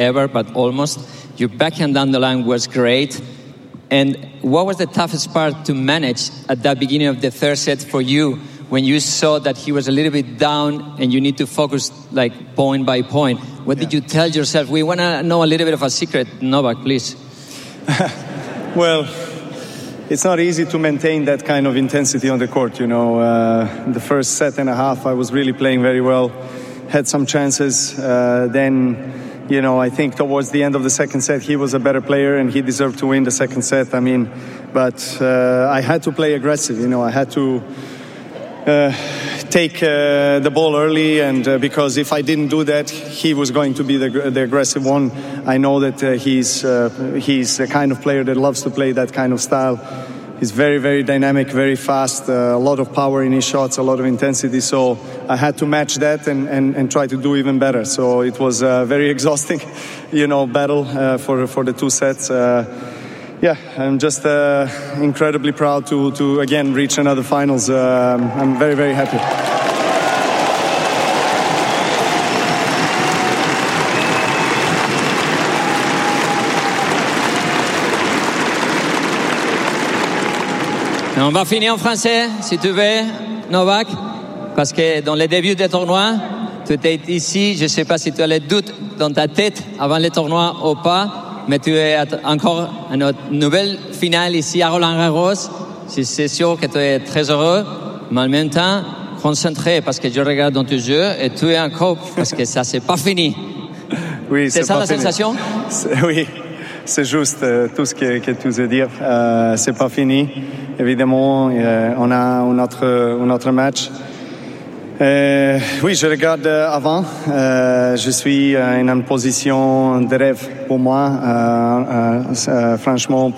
ever, but almost. Your backhand down the line was great. And what was the toughest part to manage at that beginning of the third set for you when you saw that he was a little bit down and you need to focus like point by point? What did you tell yourself? We want to know a little bit of a secret. Novak, please. Well, it's not easy to maintain that kind of intensity on the court, you know. The first set and a half, I was really playing very well, had some chances. Then, you know, I think towards the end of the second set, he was a better player and he deserved to win the second set. I mean, but I had to play aggressive, you know. I had to take the ball early, and because if I didn't do that, he was going to be the aggressive one. I know that he's the kind of player that loves to play that kind of style. He's very, very dynamic, very fast, a lot of power in his shots, a lot of intensity. So I had to match that and try to do even better. So it was a very exhausting, you know, battle for the two sets. Yeah, I'm just incredibly proud to again reach another finals. I'm very, very happy. On va finir en français, si tu veux, Novak, parce que dans les débuts des tournois, tu étais ici, je ne sais pas si tu as les doutes dans ta tête avant les tournois ou pas, mais tu es encore à notre nouvelle finale ici à Roland-Garros. C'est sûr que tu es très heureux, mais en même temps, concentré, parce que je regarde dans tes yeux et tu es encore, parce que ça, c'est pas fini. Oui, c'est ça la fini. sensation? Oui. C'est juste tout ce que tu veux dire. C'est pas fini. Évidemment, on a un autre match. Oui, je regarde avant. Je suis en une position de rêve pour moi. Franchement,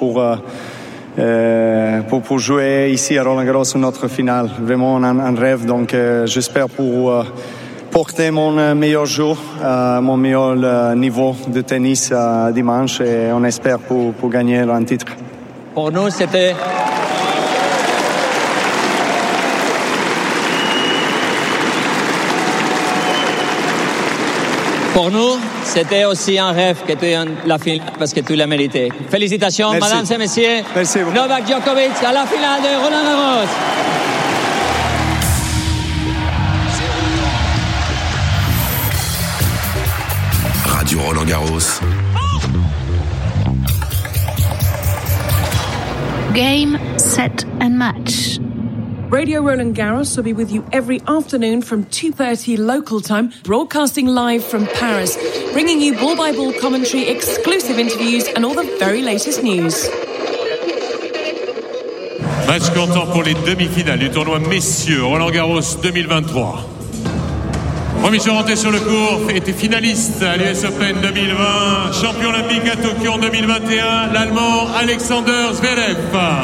pour jouer ici à Roland-Garros une autre finale. Vraiment un rêve. Donc, j'espère pour porter mon meilleur jeu, mon meilleur niveau de tennis dimanche, et on espère pour gagner un titre. Pour nous, c'était... Pour nous, c'était aussi un rêve que tu aies la finale parce que tu l'as mérité. Félicitations, merci. Mesdames et messieurs. Merci beaucoup. Novak Djokovic à la finale de Roland-Garros. Radio Roland-Garros. Game, set and match. Radio Roland Garros will be with you every afternoon from 2:30 local time, broadcasting live from Paris, bringing you ball-by-ball commentary, exclusive interviews and all the very latest news. Match comptant pour les demi-finales du tournoi Messieurs Roland Garros 2023. Premier joueur rentré sur le court, était finaliste à l'US Open 2020, champion olympique à Tokyo en 2021, l'Allemand Alexander Zverev.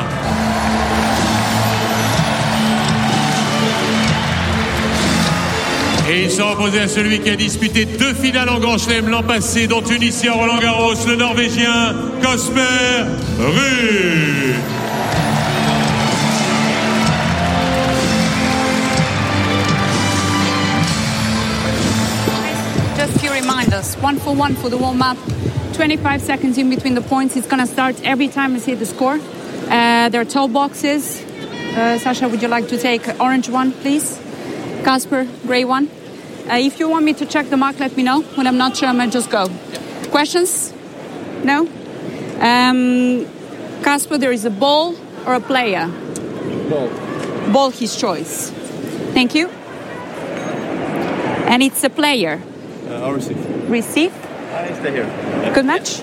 Et ils sont opposés à celui qui a disputé 2 finales en Grand Chelem l'an passé, dont une ici à Roland-Garros, le Norvégien Casper Ruud. Just a few reminders. 1-for-1 for the warm-up. 25 seconds in between the points. It's going to start every time I see the score. There are toe boxes. Sasha, would you like to take orange one, please? Casper, gray one. If you want me to check the mark, let me know. When I'm not sure, I might just go. Questions? No? Casper, there is a ball or a player? Ball. Ball, his choice. Thank you. And it's a player. I'll receive. Receive. I stay here. Good match.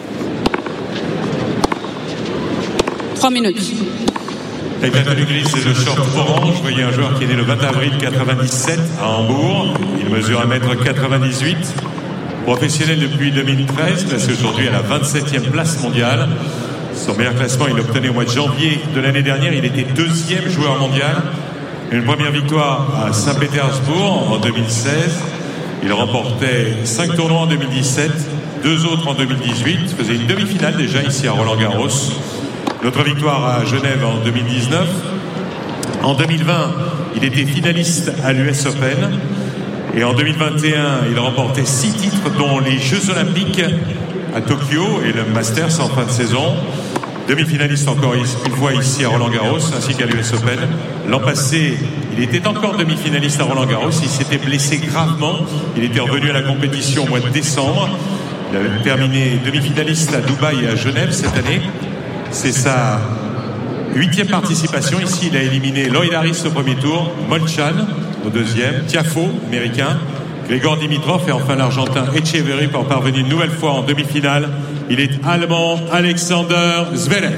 3 minutes. Avec la tenue grise et le short orange, vous voyez un joueur qui est né le 20 avril 97 à Hambourg. Il mesure 1m98. Professionnel depuis 2013, classé aujourd'hui à la 27e place mondiale. Son meilleur classement, il l'obtenait au mois de janvier de l'année dernière. Il était 2e joueur mondial. Une première victoire à Saint-Pétersbourg en 2016. Il remportait 5 tournois en 2017, 2 autres en 2018. Il faisait une demi-finale déjà ici à Roland-Garros. Notre victoire à Genève en 2019. En 2020, il était finaliste à l'US Open. Et en 2021, il a remporté 6 titres, dont les Jeux Olympiques à Tokyo et le Masters en fin de saison. Demi-finaliste encore une fois ici à Roland-Garros, ainsi qu'à l'US Open. L'an passé, il était encore demi-finaliste à Roland-Garros. Il s'était blessé gravement. Il était revenu à la compétition au mois de décembre. Il avait terminé demi-finaliste à Dubaï et à Genève cette année. C'est sa 8e participation. Ici, il a éliminé Lloyd Harris au premier tour, Molchan au deuxième, Tiafoe, américain, Grigor Dimitrov et enfin l'Argentin Etcheverry pour parvenir une nouvelle fois en demi-finale. Il est allemand, Alexander Zverev.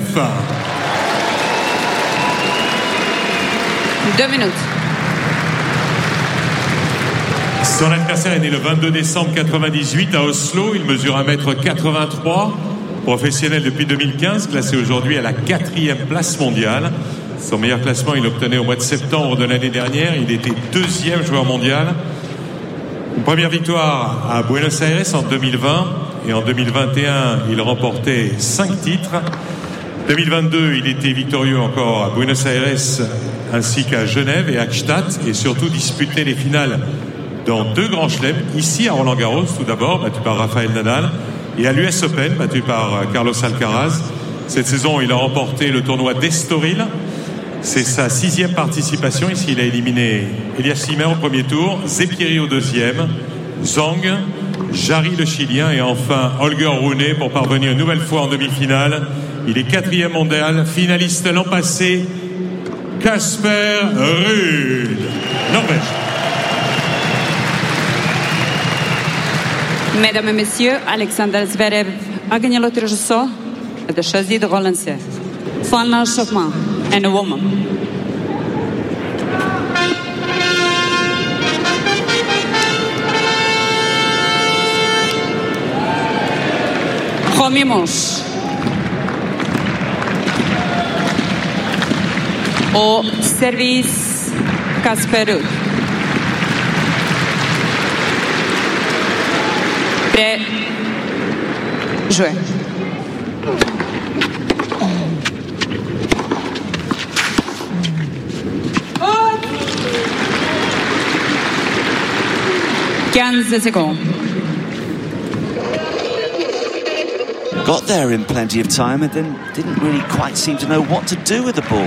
2 minutes. Son adversaire est né le 22 décembre 1998 à Oslo. Il mesure 1m83. Professionnel depuis 2015, classé aujourd'hui à la 4e place mondiale. Son meilleur classement, il l'obtenait au mois de septembre de l'année dernière. Il était 2e joueur mondial. Une première victoire à Buenos Aires en 2020. Et en 2021, il remportait 5 titres. 2022, il était victorieux encore à Buenos Aires ainsi qu'à Genève et à Gstaad. Et surtout disputait les finales dans 2 grands chelems. Ici à Roland-Garros, tout d'abord, battu par Rafael Nadal. Et à l'US Open, battu par Carlos Alcaraz. Cette saison, il a remporté le tournoi d'Estoril. C'est sa 6e participation. Ici, il a éliminé Elias Ymer au premier tour, Zepieri au deuxième, Zhang, Jarry le Chilien et enfin Holger Rune pour parvenir une nouvelle fois en demi-finale. Il est 4e mondial, finaliste l'an passé, Casper Ruud, Norvège. Mesdames et messieurs, Alexander Zverev a gagné le tirage au sort de choisir de relancer. Final Chopin and a woman. Premier manche. Au service, Casper Ruud. Prêt. Jouer. Got there in plenty of time and then didn't really quite seem to know what to do with the ball.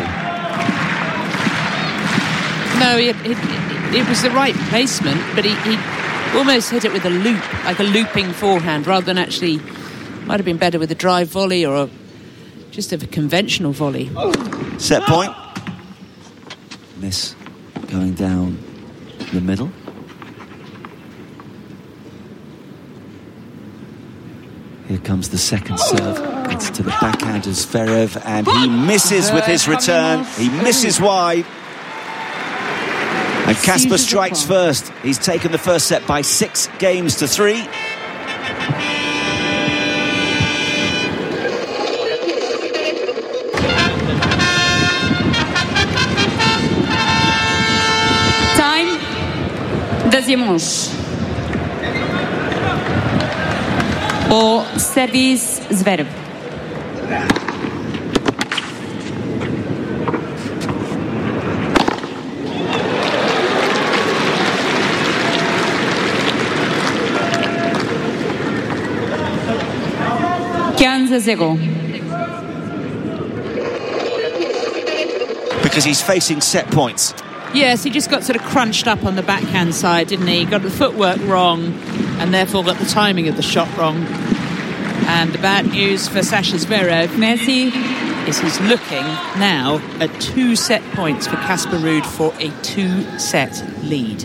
No, it was the right placement, but he almost hit it with a loop, like a looping forehand, rather than actually, might have been better with a drive volley or just a conventional volley. Set point. Miss going down the middle. Here comes the second serve. It's to the backhand of Zverev, and he misses with his return. He misses wide. And Casper strikes first. He's taken the first set by 6 games to 3. Time. Deuxième manche. Au service, Zverev. Because he's facing set points. Yes, he just got sort of crunched up on the backhand side, didn't he? Got the footwork wrong and therefore got the timing of the shot wrong. And the bad news for Sasha Zverev is he's looking now at 2 set points for Casper Ruud for a 2-set lead.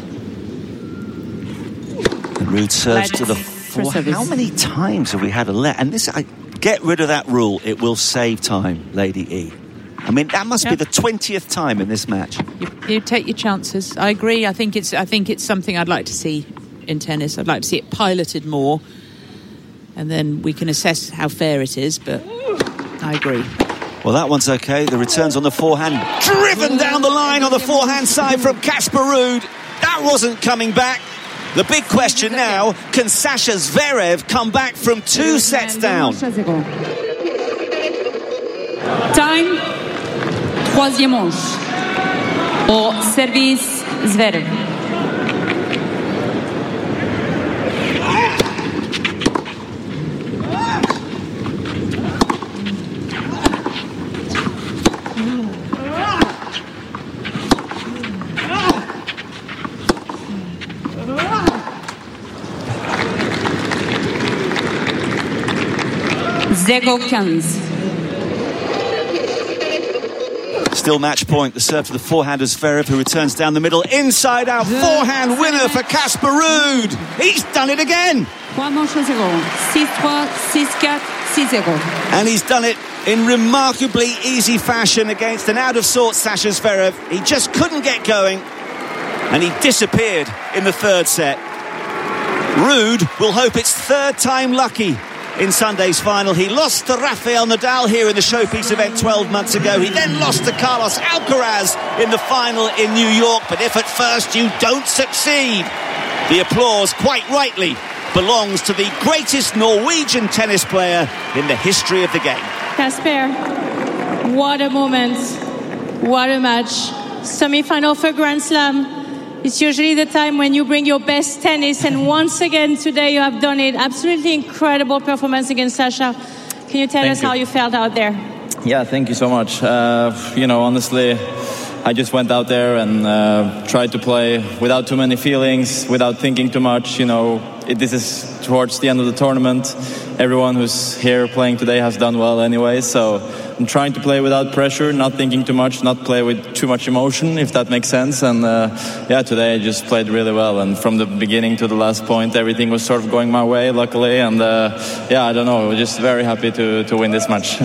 And Ruud serves to the fore. How many times have we had a let? And this, get rid of that rule. It will save time, Lady E. I mean, that must be the 20th time in this match. You take your chances. I agree. I think it's something I'd like to see in tennis. I'd like to see it piloted more, and then we can assess how fair it is. But I agree. Well, that one's okay. The returns on the forehand, driven down the line on the forehand side from Casper Ruud. That wasn't coming back. The big question now: can Sasha Zverev come back from 2 sets down? Time. Troisième manche. Au service, Zverev. 0-15. Still match point. The serve to the forehand of Zverev, who returns down the middle. Inside out forehand winner for Casper Ruud. He's done it again. 3 manches à 0. 6-3, 6-4, 6-0. And he's done it in remarkably easy fashion against an out-of-sorts Sasha Zverev. He just couldn't get going, and he disappeared in the third set. Ruud will hope it's third time lucky in Sunday's final. He lost to Rafael Nadal here in the Showpiece event 12 months ago. He then lost to Carlos Alcaraz in the final in New York. But if at first you don't succeed, the applause, quite rightly, belongs to the greatest Norwegian tennis player in the history of the game. Casper, what a moment, what a match. Semi-final for Grand Slam. It's usually the time when you bring your best tennis, and once again today you have done it. Absolutely incredible performance against Sasha. Can you tell us how you felt out there? Yeah, thank you so much. Honestly, I just went out there and tried to play without too many feelings, without thinking too much. This is towards the end of the tournament. Everyone who's here playing today has done well anyway, so I'm trying to play without pressure, not thinking too much, not play with too much emotion, if that makes sense. And today I just played really well, and from the beginning to the last point everything was sort of going my way, luckily. And I don't know, we're just very happy to win this match.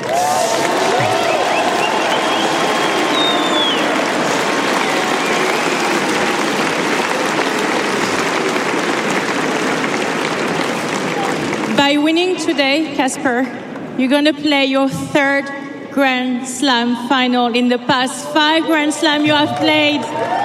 By winning today, Casper, you're going to play your third Grand Slam final in the past 5 Grand Slam you have played.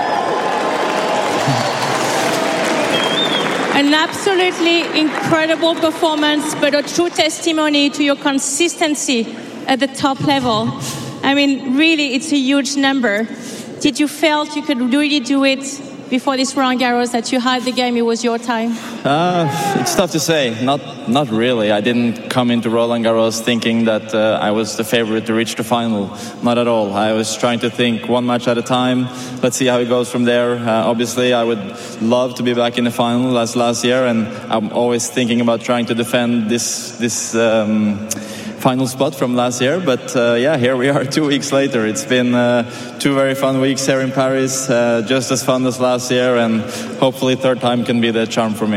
An absolutely incredible performance, but a true testimony to your consistency at the top level. I mean, really, it's a huge number. Did you felt you could really do it before this Roland Garros, that you had the game, it was your time? It's tough to say. Not really. I didn't come into Roland Garros thinking that I was the favorite to reach the final. Not at all. I was trying to think one match at a time. Let's see how it goes from there. Obviously, I would love to be back in the final as last year, and I'm always thinking about trying to defend this final spot from last year. But here we are 2 weeks later. It's been 2 very fun weeks here in Paris, just as fun as last year, and hopefully third time can be the charm for me.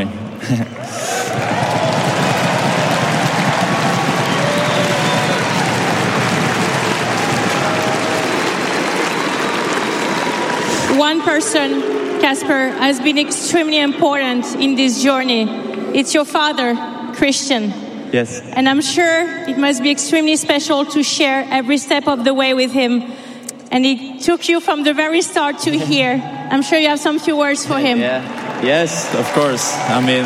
One person, Casper, has been extremely important in this journey. It's your father, Christian. Yes. And I'm sure it must be extremely special to share every step of the way with him. And he took you from the very start to here. I'm sure you have some few words for him. Yeah. Yes, of course. I mean,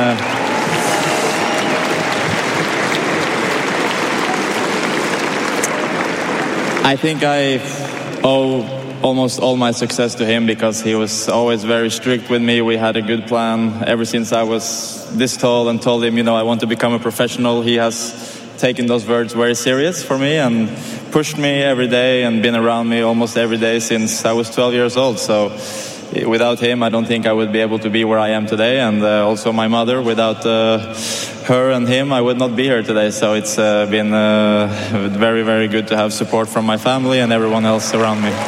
I think I owe almost all my success to him, because he was always very strict with me. We had a good plan ever since I was this tall, and told him, I want to become a professional. He has taken those words very serious for me and pushed me every day and been around me almost every day since I was 12 years old. So without him, I don't think I would be able to be where I am today. And also my mother, without her and him, I would not be here today. So it's been very, very good to have support from my family and everyone else around me.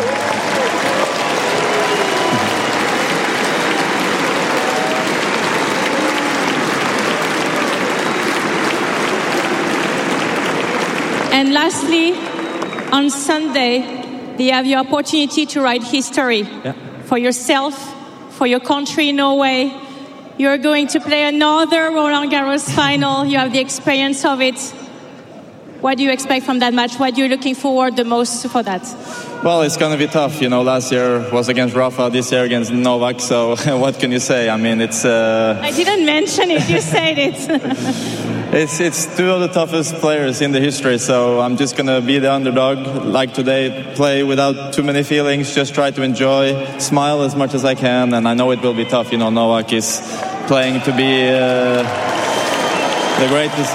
And lastly, on Sunday, you have your opportunity to write history for yourself, for your country, Norway. You're going to play another Roland Garros final. You have the experience of it. What do you expect from that match? What are you looking forward the most for that? Well, it's going to be tough. Last year was against Rafa, this year against Novak. So what can you say? I mean, it's... I didn't mention it. You said it. It's 2 of the toughest players in the history, so I'm just going to be the underdog, like today, play without too many feelings, just try to enjoy, smile as much as I can, and I know it will be tough. Novak is playing to be the greatest,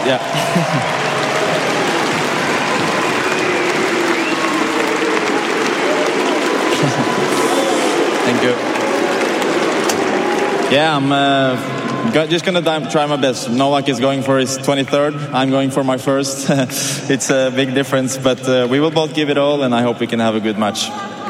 Thank you. Yeah, I'm just going to try my best. Novak is going for his 23rd. I'm going for my first. It's a big difference, but we will both give it all, and I hope we can have a good match.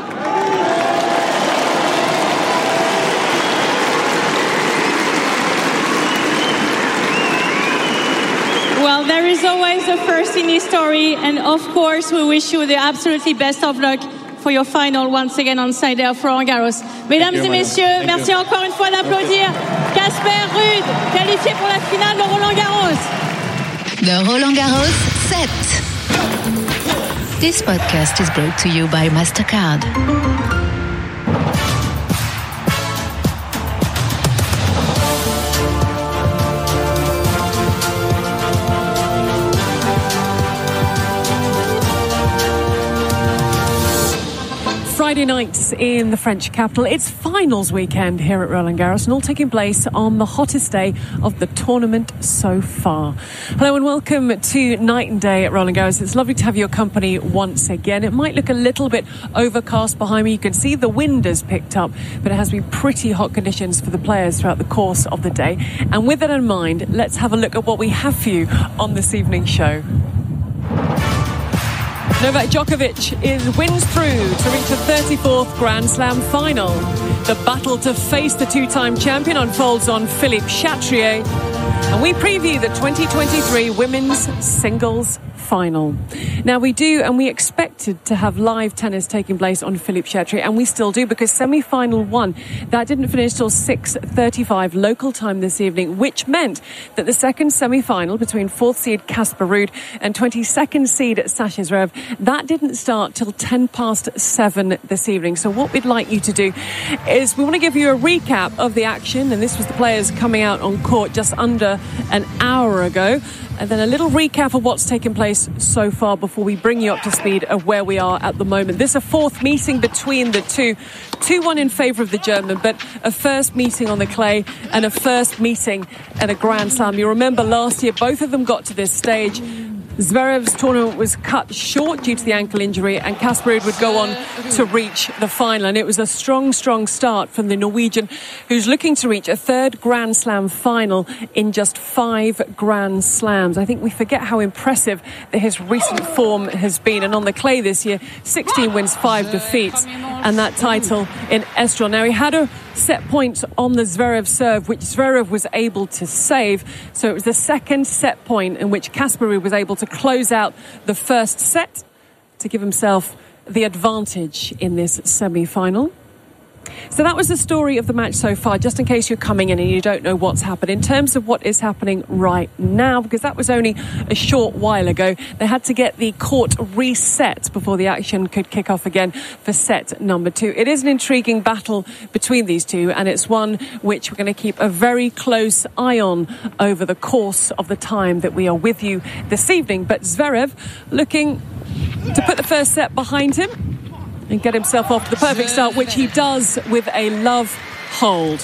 Well, there is always a first in history, and of course, we wish you the absolutely best of luck for your final once again on Sunday of Roland Garros. Mesdames et messieurs, merci encore une fois d'applaudir Casper Ruud, qualifié pour la finale de Roland Garros. The Roland Garros set. This podcast is brought to you by MasterCard. Friday nights in the French capital. It's finals weekend here at Roland Garros, and all taking place on the hottest day of the tournament so far. Hello and welcome to Night and Day at Roland Garros. It's lovely to have your company once again. It might look a little bit overcast behind me. You can see the wind has picked up, but it has been pretty hot conditions for the players throughout the course of the day. And with that in mind, let's have a look at what we have for you on this evening's show. Novak Djokovic wins through to reach the 34th Grand Slam final. The battle to face the two-time champion unfolds on Philippe Chatrier. And we preview the 2023 Women's Singles Final. Now we do, and we expected to have live tennis taking place on Philippe Chatrier, and we still do, because semi-final 1, that didn't finish till 6:35 local time this evening, which meant that the second semi-final between 4th seed Casper Ruud and 22nd seed Sasha Zverev, that didn't start till 7:10 this evening. So what we'd like you to do is we want to give you a recap of the action, and this was the players coming out on court just under an hour ago. And then a little recap of what's taken place so far before we bring you up to speed of where we are at the moment. This is a fourth meeting between the two. 2-1 in favour of the German, but a first meeting on the clay and a first meeting at a Grand Slam. You remember last year, both of them got to this stage. Zverev's tournament was cut short due to the ankle injury, and Casper Ruud would go on to reach the final. And it was a strong start from the Norwegian, who's looking to reach a third Grand Slam final in just 5 Grand Slams. I think we forget how impressive that his recent form has been. And on the clay this year, 16 wins, 5 defeats, and that title in Estoril. Now, he had a set point on the Zverev serve, which Zverev was able to save. So it was the second set point in which Casper Ruud was able to close out the first set to give himself the advantage in this semi-final. So that was the story of the match so far, just in case you're coming in and you don't know what's happened. In terms of what is happening right now, because that was only a short while ago, they had to get the court reset before the action could kick off again for set number 2. It is an intriguing battle between these two, and it's one which we're going to keep a very close eye on over the course of the time that we are with you this evening. But Zverev looking to put the first set behind him and get himself off to the perfect start, which he does with a love hold.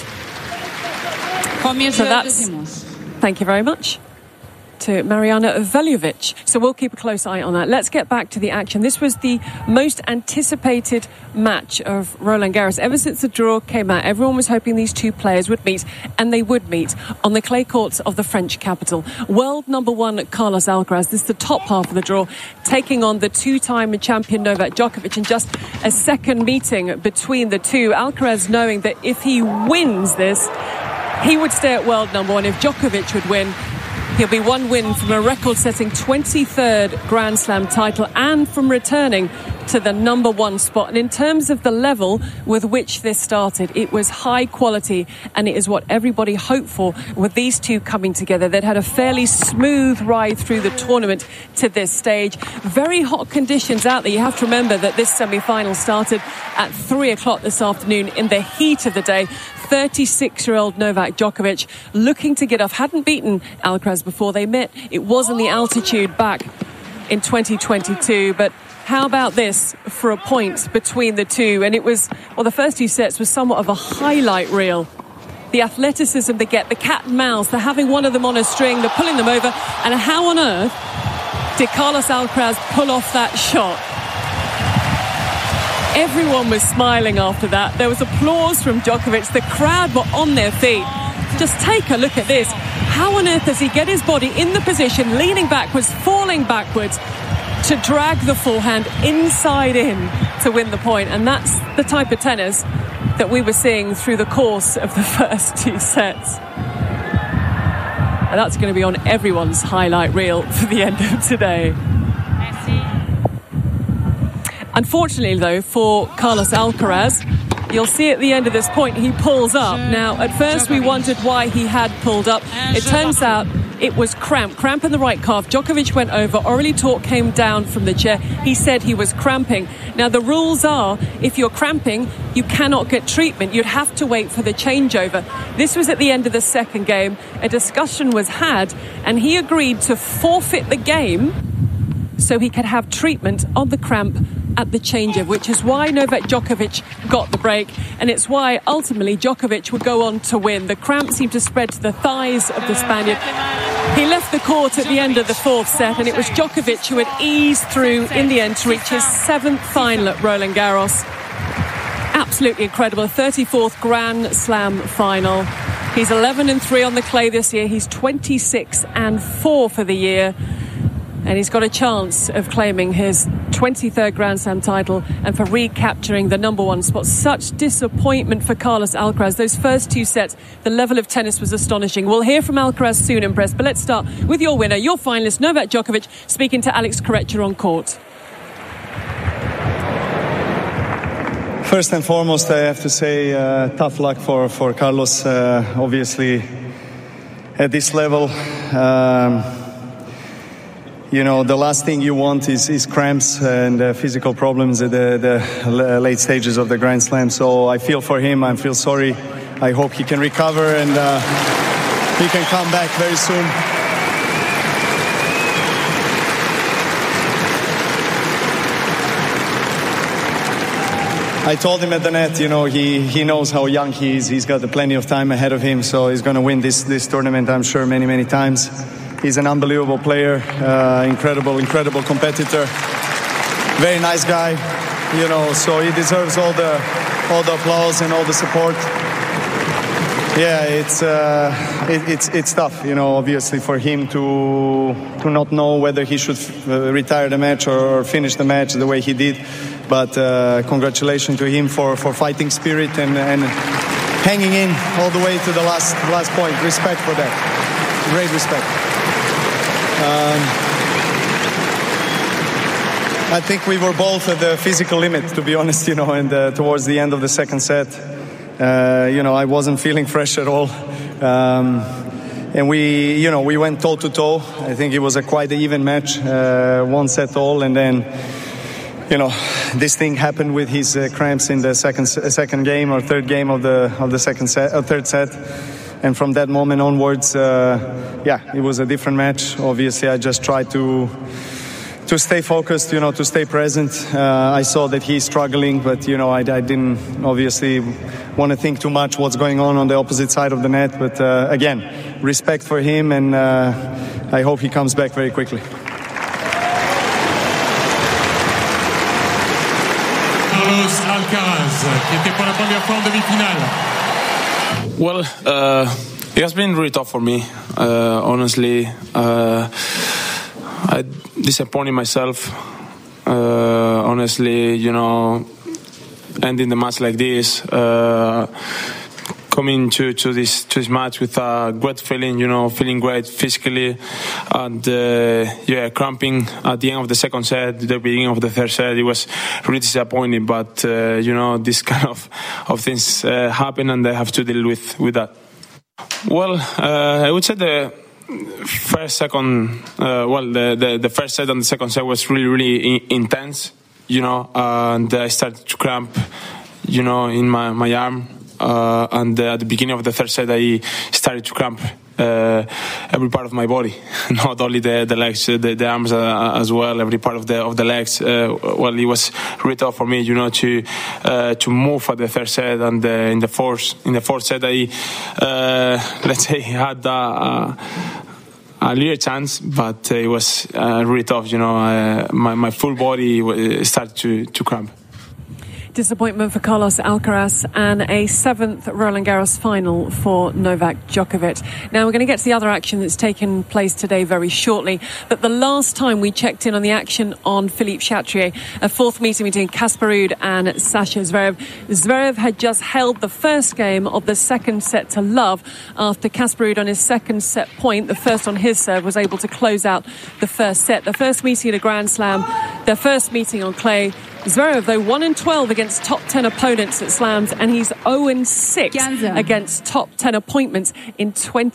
So that's, thank you very much to Mariana Veljovic. So we'll keep a close eye on that. Let's get back to the action. This was the most anticipated match of Roland Garros. Ever since the draw came out, everyone was hoping these two players would meet, and they would meet on the clay courts of the French capital. World number 1 Carlos Alcaraz, this is the top half of the draw, taking on the two-time champion Novak Djokovic, in just a second meeting between the two. Alcaraz knowing that if he wins this, he would stay at world number 1. If Djokovic would win, he'll be one win from a record-setting 23rd Grand Slam title and from returning to the number 1 spot. And in terms of the level with which this started, it was high quality, and it is what everybody hoped for with these two coming together. They'd had a fairly smooth ride through the tournament to this stage. Very hot conditions out there. You have to remember that this semi-final started at 3 o'clock this afternoon in the heat of the day. 36-year-old Novak Djokovic looking to get off. Hadn't beaten Alcaraz before they met. It was in the altitude back in 2022, but how about this for a point between the two? And it was, well, the first 2 sets was somewhat of a highlight reel. The athleticism they get, the cat and mouse, they're having one of them on a string, they're pulling them over, and how on earth did Carlos Alcaraz pull off that shot? Everyone was smiling after that. There was applause from Djokovic. The crowd were on their feet. Just take a look at this. How on earth does he get his body in the position, leaning backwards, falling backwards, to drag the forehand inside in to win the point? And that's the type of tennis that we were seeing through the course of the first two sets. And that's going to be on everyone's highlight reel for the end of today. Unfortunately, though, for Carlos Alcaraz, you'll see at the end of this point he pulls up. Now, at first we wondered why he had pulled up. It turns out it was cramp in the right calf. Djokovic went over. Aurélie Tork came down from the chair. He said he was cramping. Now, the rules are, if you're cramping, you cannot get treatment. You'd have to wait for the changeover. This was at the end of the second game. A discussion was had, and he agreed to forfeit the game so he could have treatment on the cramp at the changeover, which is why Novak Djokovic got the break, and it's why ultimately Djokovic would go on to win. The cramp seemed to spread to the thighs of the Spaniard. He left the court at the end of the fourth set, and it was Djokovic who had eased through in the end to reach his seventh final at Roland Garros. Absolutely incredible. 34th Grand Slam final. He's 11-3 on the clay this year. He's 26-4 for the year. And he's got a chance of claiming his 23rd Grand Slam title and for recapturing the number one spot. Such disappointment for Carlos Alcaraz. Those first two sets, the level of tennis was astonishing. We'll hear from Alcaraz soon in press, but let's start with your winner, your finalist, Novak Djokovic, speaking to Alex Corretja on court. First and foremost, I have to say tough luck for Carlos. Obviously, at this level, you know, the last thing you want is cramps and physical problems at the late stages of the Grand Slam. So I feel for him. I feel sorry. I hope he can recover and he can come back very soon. I told him at the net, you know, he knows how young he is. He's got plenty of time ahead of him, so he's going to win this tournament, I'm sure, many times. He's an unbelievable player, incredible competitor, very nice guy, you know. So he deserves all the applause and all the support. Yeah, it's tough, you know, obviously for him to not know whether he should retire the match or finish the match the way he did. But congratulations to him for fighting spirit and hanging in all the way to the last point. Respect for that, great respect. I think we were both at the physical limit, to be honest, you know, and towards the end of the second set, you know, I wasn't feeling fresh at all. And we went toe to toe. I think it was a quite even match, one set all, and then, you know, this thing happened with his cramps in the second game or third game of the second set, third set. And from that moment onwards, it was a different match. Obviously, I just tried to stay focused, you know, to stay present. I saw that he's struggling, but, you know, I didn't obviously want to think too much what's going on the opposite side of the net. But again, respect for him, and I hope he comes back very quickly. Carlos Alcaraz, qui était pour la première fois en demi-finale. Well, it has been really tough for me. Honestly, I disappointed myself. Honestly, you know, ending the match like this, coming to this match with a great feeling, you know, feeling great physically, and cramping at the end of the second set, the beginning of the third set. It was really disappointing, but you know, this kind of things happen, and I have to deal with that. Well, I would say the first set and the second set was really intense, you know, and I started to cramp, you know, in my arm. And at the beginning of the third set, I started to cramp every part of my body, not only the legs, the arms as well, every part of the legs. Well, it was really tough for me, you know, to move at the third set, and in the fourth set, I let's say had a little chance, but it was really tough, you know. My full body started to cramp. Disappointment for Carlos Alcaraz and a 7th Roland Garros final for Novak Djokovic. Now we're going to get to the other action that's taken place today very shortly. But the last time we checked in on the action on Philippe Chatrier, a 4th meeting between Casper Ruud and Sasha Zverev. Zverev had just held the first game of the second set to love after Casper Ruud on his second set point, the first on his serve, was able to close out the first set. The first meeting at a Grand Slam, their first meeting on clay. Zverev, though, 1-12 against top 10 opponents at Slams, and he's 0-6 against top 10 appointments in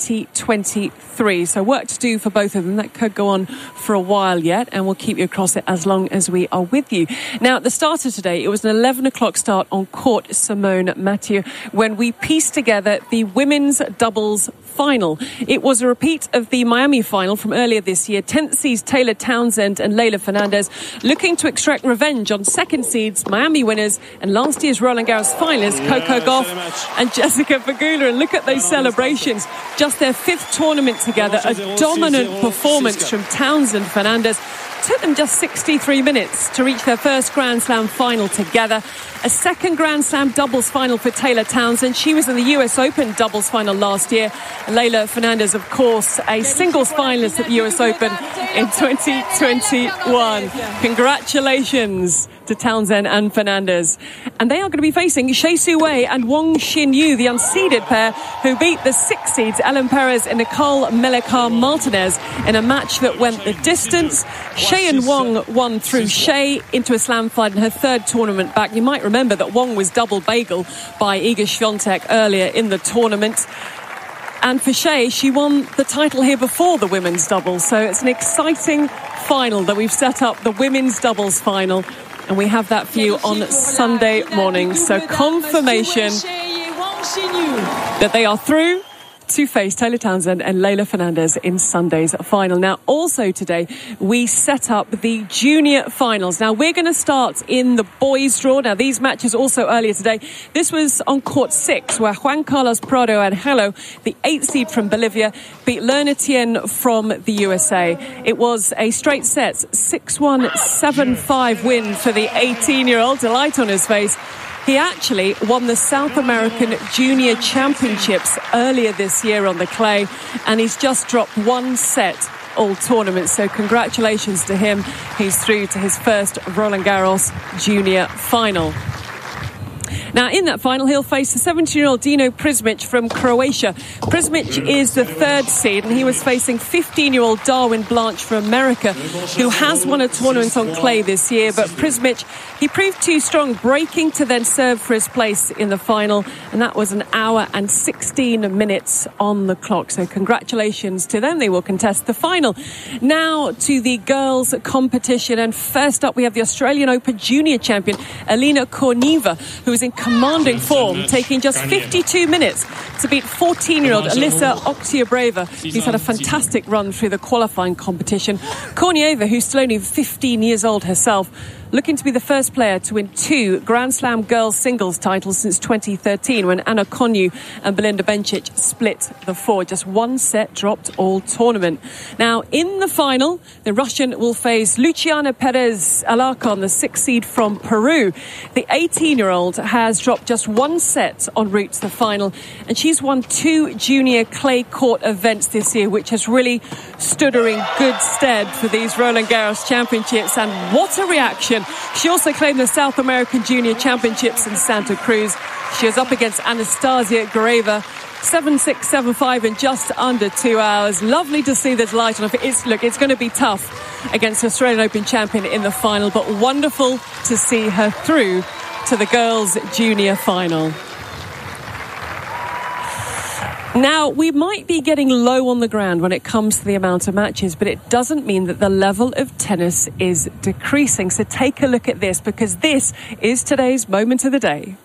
2023. So work to do for both of them. That could go on for a while yet, and we'll keep you across it as long as we are with you. Now, at the start of today, it was an 11 o'clock start on court Simone Mathieu when we pieced together the women's doubles final. It was a repeat of the Miami final from earlier this year. 10th seeds Taylor Townsend and Leylah Fernandez looking to extract revenge on second seeds Miami winners and last year's Roland Garros finalists Coco Gauff and Jessica Pegula. And look at those celebrations. Just their 5th tournament together. A dominant performance from Townsend Fernandez. Took them just 63 minutes to reach their first Grand Slam final together. A second Grand Slam doubles final for Taylor Townsend. She was in the US Open doubles final last year. Leylah Fernandez, of course, a singles finalist at the US Open in 2021. Congratulations to Townsend and Fernandez. And they are going to be facing Hsieh Su Wei and Wang Xinyu, the unseeded pair, who beat the 6 seeds Ellen Perez and Nicole Melichar Martinez in a match that went the distance. Hsieh and Wang won through Hsieh into a slam final in her 3rd tournament back. You might remember that Wang was double bagel by Iga Swiatek earlier in the tournament. And for Hsieh, she won the title here before the women's doubles. So it's an exciting final that we've set up, the women's doubles final. And we have that for you on Sunday morning. So confirmation that they are through to face Taylor Townsend and Leylah Fernandez in Sunday's final. Now, also today, we set up the junior finals. Now, we're going to start in the boys' draw. Now, these matches also earlier today. This was on court 6, where Juan Carlos Prado Angelo, the 8th seed from Bolivia, beat Lerner Tien from the USA. It was a straight set, 6-1, 7-5 win for the 18-year-old. Delight on his face. He actually won the South American Junior Championships earlier this year on the clay, and he's just dropped 1 set all tournament. So congratulations to him. He's through to his first Roland Garros Junior final. Now, in that final, he'll face the 17-year-old Dino Prismic from Croatia. Prismic is the 3rd seed, and he was facing 15-year-old Darwin Blanche from America, who has won a tournament on clay this year. But Prismic, he proved too strong, breaking to then serve for his place in the final. And that was 1 hour and 16 minutes on the clock. So congratulations to them. They will contest the final. Now to the girls' competition. And first up, we have the Australian Open Junior champion, Elina Kornieva, who is in commanding form, taking just 52 minutes to beat 14-year-old Alyssa Oxia-Breva, who's had a fantastic run through the qualifying competition. Kornieva, who's still only 15 years old herself, looking to be the first player to win 2 Grand Slam girls singles titles since 2013, when Anna Konyu and Belinda Bencic split the 4. Just 1 set dropped all tournament. Now, in the final, the Russian will face Luciana Perez Alarcon, the 6th seed from Peru. The 18-year-old has dropped just 1 set en route to the final, and she's won 2 junior clay court events this year, which has really stood her in good stead for these Roland Garros championships. And what a reaction! She also claimed the South American Junior Championships in Santa Cruz. She was up against Anastasia Goreva, 7-6, 7-5 in just under 2 hours. Lovely to see the delight on her. It's going to be tough against the Australian Open champion in the final, but wonderful to see her through to the girls' junior final. Now, we might be getting low on the ground when it comes to the amount of matches, but it doesn't mean that the level of tennis is decreasing. So take a look at this, because this is today's moment of the day.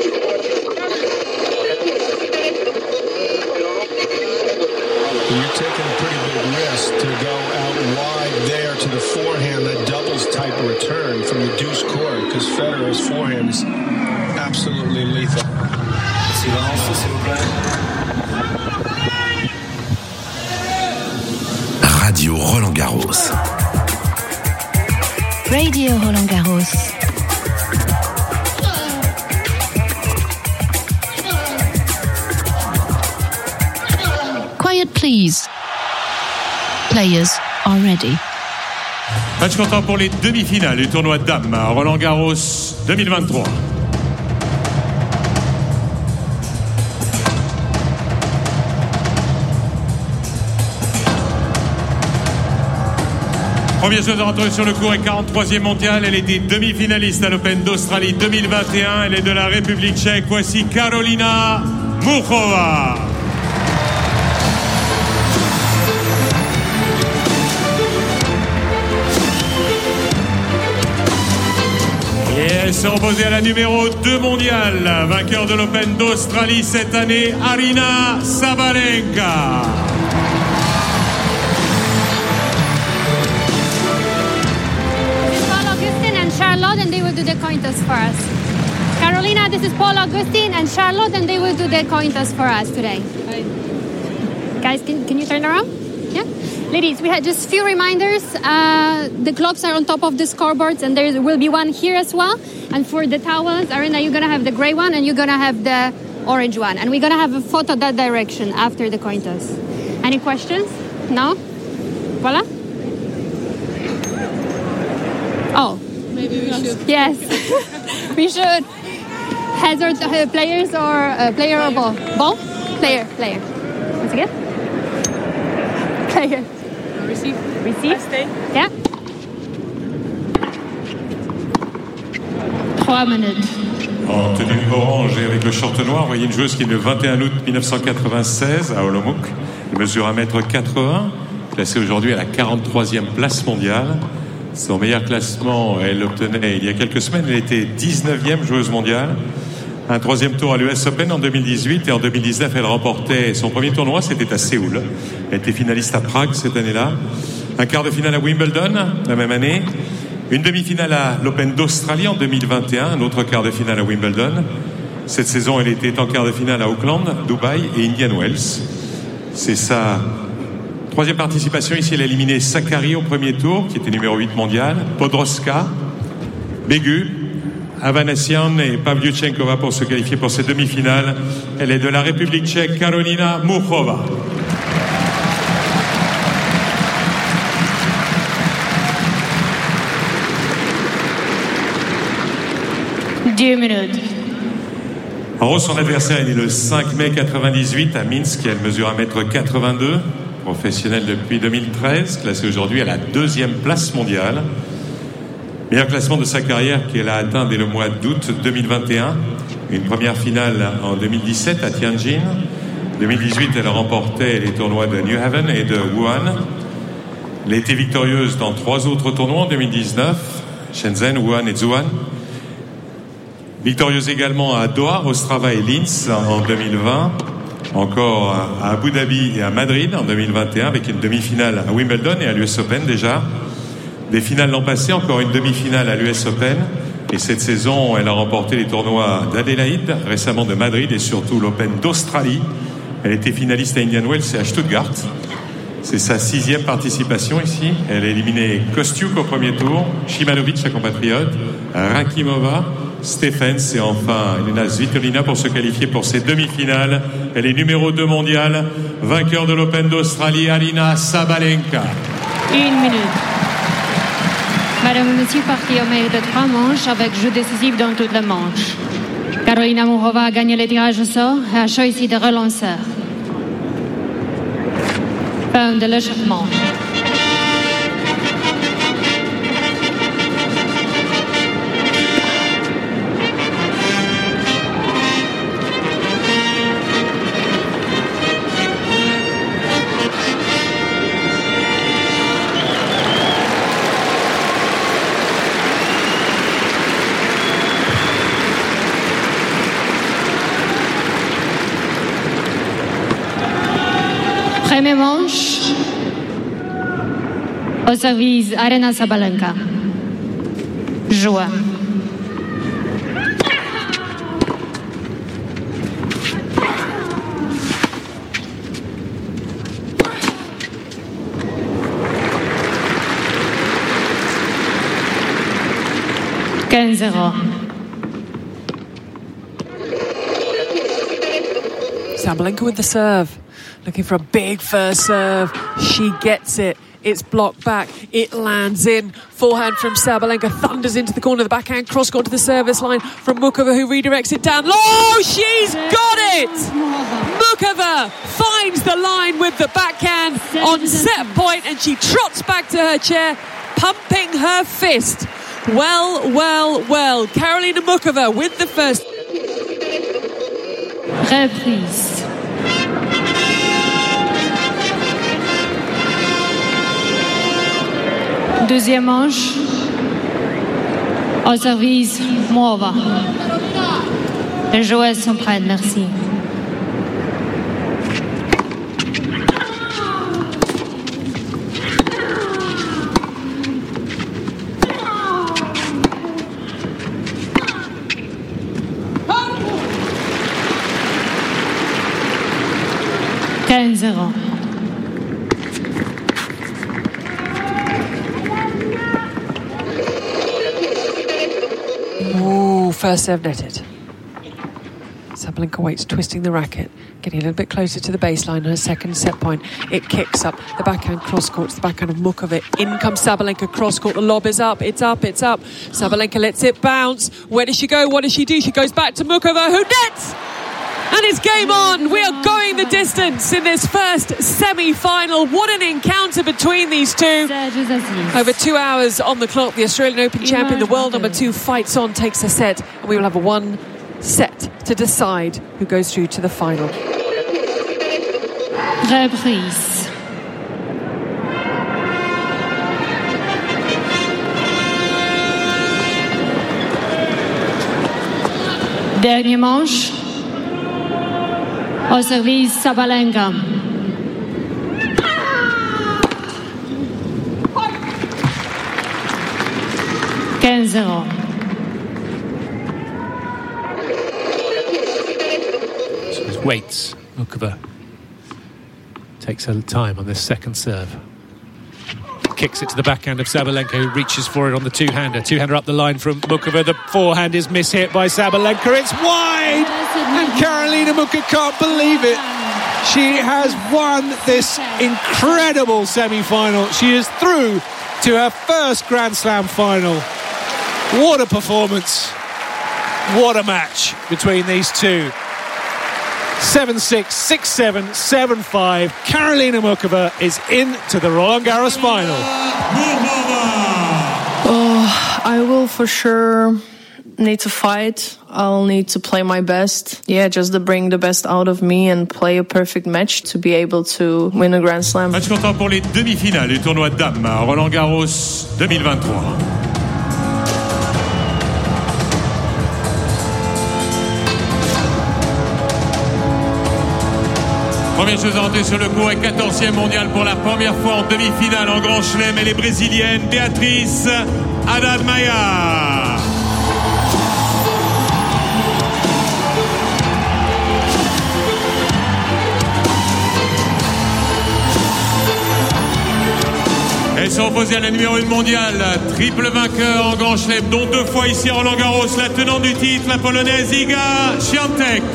You take absolutely lethal. Silence, s'il vous plaît. Radio Roland Garros. Radio Roland Garros. Quiet, please. Players are ready. Match comptant pour les demi-finales du tournoi de dames à Roland Garros 2023. Premier joueur de rentrer sur le court et 43e mondial. Elle était demi-finaliste à l'Open d'Australie 2021. Elle est de la République tchèque. Voici Karolina Muchova. Et elle s'est opposée à la numéro 2 mondiale, vainqueur de l'Open d'Australie cette année, Aryna Sabalenka. Charlotte, and they will do the coin toss for us. Carolina, this is Paul Augustine and Charlotte, and they will do the coin toss for us today. Hi. Guys, can you turn around? Yeah. Ladies, we had just a few reminders. The clocks are on top of the scoreboards, and there will be one here as well. And for the towels, Aryna, you're going to have the gray one, and you're going to have the orange one. And we're going to have a photo that direction after the coin toss. Any questions? No? Voila? Oh. Maybe we should. Yes, we should. Hazard players or player or ball? Ball? Player. Once again? Player. Receive. Stay. Yeah. 3 minutes. En tenue orange et avec le short noir, vous voyez une joueuse qui est le 21 août 1996 à Olomouc. Elle mesure 1m80, classée aujourd'hui à la 43e place mondiale. Son meilleur classement, elle l'obtenait il y a quelques semaines. Elle était 19e joueuse mondiale. Un 3e tour à l'US Open en 2018. Et en 2019, elle remportait son premier tournoi. C'était à Séoul. Elle était finaliste à Prague cette année-là. Un quart de finale à Wimbledon la même année. Une demi-finale à l'Open d'Australie en 2021. Un autre quart de finale à Wimbledon. Cette saison, elle était en quart de finale à Auckland, Dubaï et Indian Wells. C'est sa 3e participation. Ici, elle a éliminé Sakkari au premier tour, qui était numéro 8 mondial, Podroska, Begu, Avanesian et Pavlyuchenkova pour se qualifier pour cette demi-finale. Elle est de la République tchèque, Karolina Muchova. En rose, son adversaire est né le 5 mai 98 à Minsk. Elle mesure 1m82. Professionnelle depuis 2013, classée aujourd'hui à la 2e place mondiale. Meilleur classement de sa carrière qu'elle a atteint dès le mois d'août 2021. Une première finale en 2017 à Tianjin. 2018, elle remportait les tournois de New Haven et de Wuhan. Elle a été victorieuse dans 3 autres tournois en 2019, Shenzhen, Wuhan et Zhuan. Victorieuse également à Doha, Ostrava et Linz en 2020. Encore à Abu Dhabi et à Madrid en 2021 avec une demi-finale à Wimbledon et à l'US Open déjà. Des finales l'an passé, encore une demi-finale à l'US Open. Et cette saison, elle a remporté les tournois d'Adélaïde, récemment de Madrid et surtout l'Open d'Australie. Elle était finaliste à Indian Wells et à Stuttgart. C'est sa 6e participation ici. Elle a éliminé Kostiuk au premier tour, Shimanovic, sa compatriote, Rakimova, Stephens et enfin Elena Svitolina pour se qualifier pour ces demi-finales. Elle est numéro 2 mondiale, vainqueur de l'Open d'Australie, Aryna Sabalenka. 1 minute. Madame et Monsieur, partie au meilleur de 3 manches avec jeu décisif dans toutes les manches. Karolina Muchova a gagné le tirage au sort et a choisi de relanceur. Fin de l'échauffement. Première manche. Au service, Aryna Sabalenka. Joie. 15-0. Sabalenka with the serve. Looking for a big first serve. She gets it. It's blocked back. It lands in. Forehand from Sabalenka. Thunders into the corner. The backhand cross court to the service line from Muchova, who redirects it down. Oh, she's got it! Muchova finds the line with the backhand on set point, and she trots back to her chair, pumping her fist. Well. Karolina Muchova with the first. Reprise. Deuxième manche. Au service, Muchova. Les joueuses sont prêtes, merci. Ooh, first serve netted. Sabalenka waits, twisting the racket, getting a little bit closer to the baseline, her second set point. It kicks up, the backhand cross court to the backhand of Muchova. In comes Sabalenka cross court, the lob is up, it's up. Sabalenka lets it bounce. Where does she go? What does she do? She goes back to Muchova, who nets! And it's game on. We are going the distance in this first semi-final. What an encounter between these two. Over 2 hours on the clock. The Australian Open champion, the world number 2, fights on, takes a set. And we will have one set to decide who goes through to the final. Reprise. Dernier manche. Au service, Sabalenka. Waits. Muchova takes her time on this second serve. Kicks it to the backhand of Sabalenka, who reaches for it on the two-hander. Two-hander up the line from Muchova. The forehand is mishit by Sabalenka. It's wide! And Karolina Muchova can't believe it. She has won this incredible semi-final. She is through to her first Grand Slam final. What a performance. What a match between these two. 7-6, 6-7, 7-5. Karolina Muchova is into the Roland Garros final. I will for sure need to fight. I'll need to play my best. Yeah, just to bring the best out of me and play a perfect match to be able to win a Grand Slam. Match comptant pour les demi-finales du tournoi de dames à Roland Garros 2023. Première chose à rentrer sur le court et 14e mondial pour la première fois en demi-finale en Grand Chelem. Elle est brésilienne, Beatriz Haddad Maia. Elles sont opposées à la numéro 1 mondiale, triple vainqueur en Grand Chelem, dont 2 fois ici à Roland Garros, la tenante du titre, la polonaise Iga Świątek.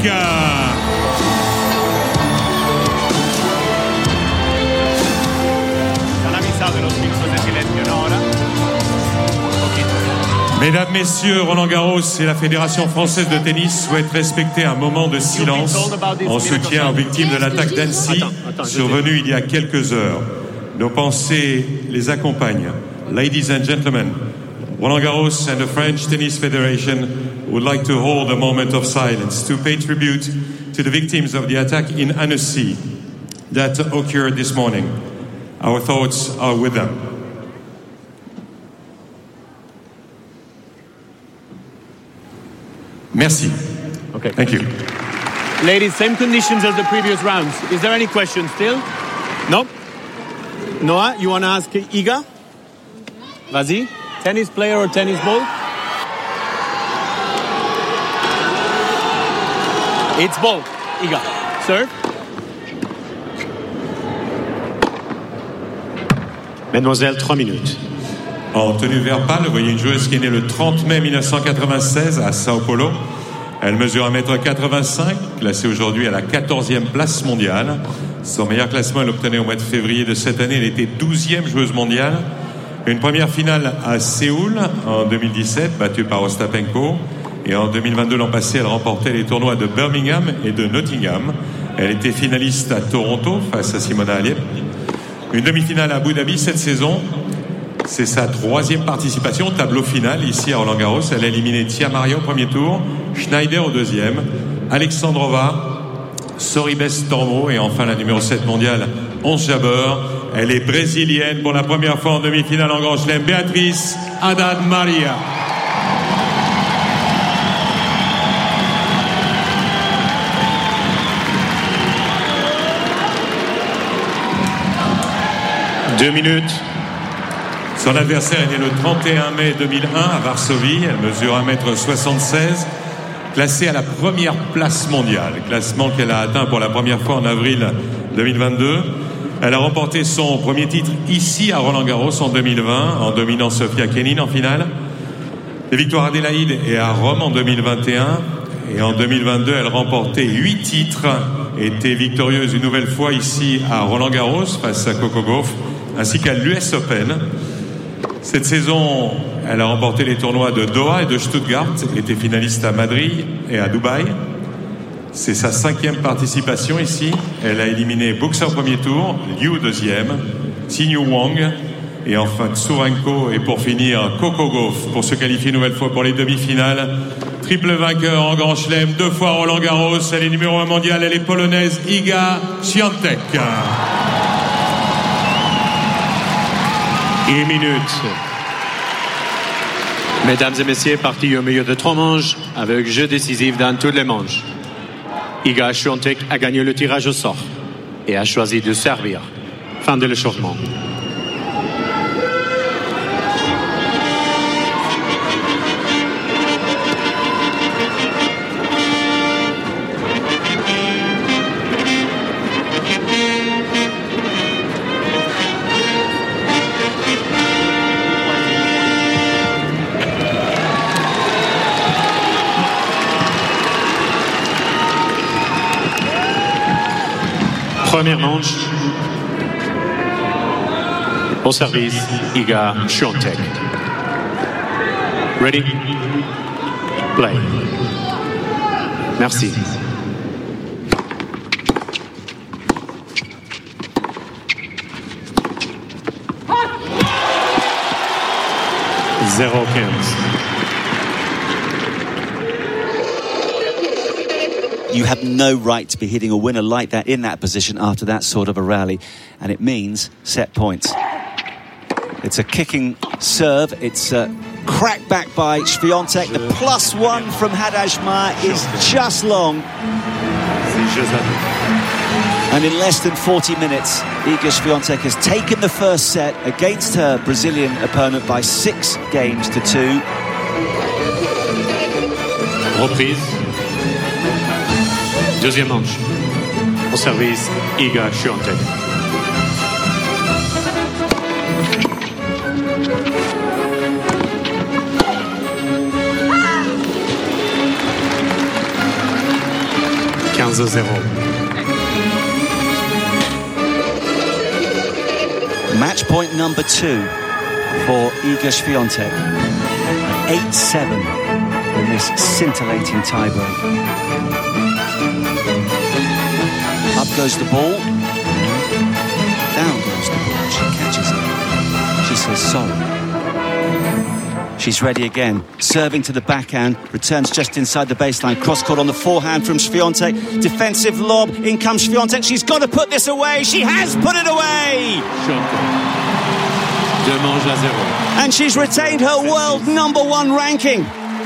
Mesdames, Messieurs, Roland Garros et la Fédération française de tennis souhaitent respecter un moment de silence en soutien aux victimes de l'attaque d'Annecy survenue il y a quelques heures. Nos pensées les accompagnent. Ladies and gentlemen, Roland Garros and the French Tennis Federation would like to hold a moment of silence to pay tribute to the victims of the attack in Annecy that occurred this morning. Our thoughts are with them. Merci. Okay. Thank you. Ladies, same conditions as the previous rounds. Is there any question still? No? Noah, you want to ask Iga? Vas-y. Tennis player or tennis ball? It's ball. Iga. Serve. Mademoiselle, 3 minutes. en tenue vert pâle. Vous voyez une joueuse qui est née le 30 mai 1996 à Sao Paulo. Elle mesure 1m85, classée aujourd'hui à la 14e place mondiale. Son meilleur classement, elle l'obtenait au mois de février de cette année. Elle était 12e joueuse mondiale. Une première finale à Séoul en 2017, battue par Ostapenko. Et en 2022, l'an passé, elle remportait les tournois de Birmingham et de Nottingham. Elle était finaliste à Toronto face à Simona Halep. Une demi-finale à Abu Dhabi cette saison. C'est sa 3e participation, tableau final ici à Roland-Garros. Elle a éliminé Tia Maria au premier tour, Schneider au deuxième, Alexandrova, Sorribes Tormo et enfin la numéro 7 mondiale, Ons Jabeur. Elle est brésilienne pour la première fois en demi-finale en Grand Chelem, Beatriz Haddad Maria. Deux minutes. Son adversaire est né le 31 mai 2001 à Varsovie. Elle mesure 1m76, classée à la première place mondiale, classement qu'elle a atteint pour la première fois en avril 2022. Elle a remporté son premier titre ici à Roland-Garros en 2020 en dominant Sofia Kenin en finale. Les victoires à Adélaïde et à Rome en 2021. Et en 2022, elle remportait 8 titres, était victorieuse une nouvelle fois ici à Roland-Garros face à Coco Gauff, ainsi qu'à l'US Open. Cette saison, elle a remporté les tournois de Doha et de Stuttgart. Elle était finaliste à Madrid et à Dubaï. C'est sa 5e participation ici. Elle a éliminé Buxa au premier tour, Liu au deuxième, Sinyu Wang et enfin Tsurenko. Et pour finir, Coco Gauff pour se qualifier une nouvelle fois pour les demi-finales. Triple vainqueur en Grand Chelem, 2 fois Roland Garros. Elle est numéro 1 mondiale. Elle est polonaise, Iga Świątek. Une minute. Mesdames et messieurs, parti au milieu de 3 manches avec jeu décisif dans toutes les manches. Iga Świątek a gagné le tirage au sort et a choisi de servir. Fin de l'échauffement. Première manche. Au service, Iga Świątek. Ready? Play. Merci. Zéro 15. You have no right to be hitting a winner like that in that position after that sort of a rally, and it means set points. It's a kicking serve. It's cracked back by Świątek. The +1 from Haddad is just long. And in less than 40 minutes, Iga Świątek has taken the first set against her Brazilian opponent by 6 games to 2. Reprise. Deuxième manche. Au service, Iga Świątek. Match point number 2 for Iga Świątek. 8-7 in this scintillating tiebreak. Up goes the ball. Down goes the ball. She catches it. She says sorry. She's ready again. Serving to the backhand. Returns just inside the baseline. Cross court on the forehand from Świątek. Defensive lob. In comes Świątek. She's got to put this away. She has put it away. Deux manches à 0. And she's retained her world #1 ranking.